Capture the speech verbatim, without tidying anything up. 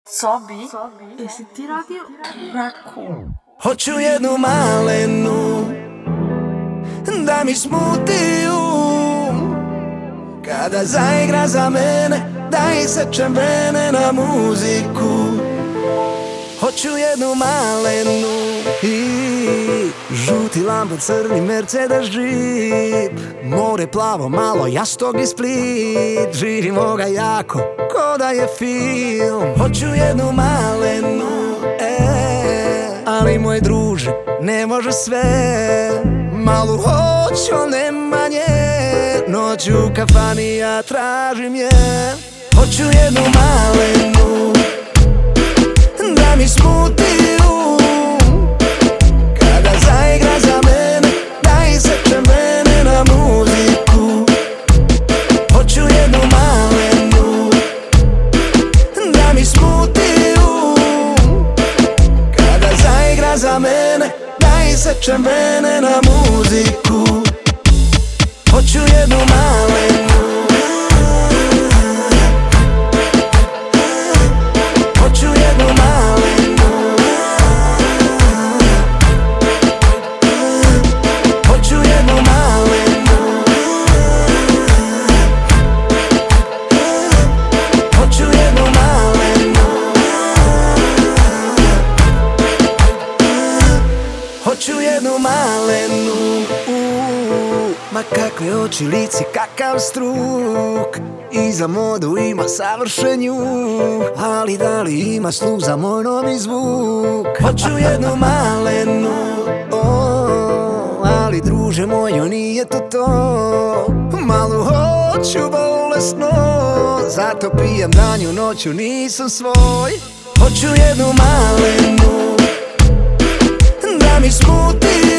Sobi, jesi ti radio Rakun? Hoću jednu malenu da mi smuti um, kada zaigra za mene, da isečem vene na muziku. Hoću jednu malenu i žuti Lambo, crni Mercedes Jeep, more plavo, malo Jastog i Split. Živimo ga jako, ko da je film. Hoću jednu malenu, e, ali moj druže, ne može sve. Malu hoću, ne manje, noću u kafani ja tražim je. Hoću jednu malenu da mi smuti um, kada zaigra za mene, da isečem vene na muziku. Hoću jednu malenu da mi smuti um, kada zaigra za mene, da isečem vene na muziku. Hoću jednu malenu, hoću jednu malenu, hoću jednu malenu, hoću jednu malenu, hoću jednu malenu. Ma kakve oči, lice, kakav struk, i za modu ima savršen njuh, ali da li ima sluh za moj novi zvuk? Hoću jednu malenu, oh, ali druže moj, joj nije to to. Malu hoću bolesno, zato pijem danju noću, nisam svoj. Hoću jednu malenu da mi smuti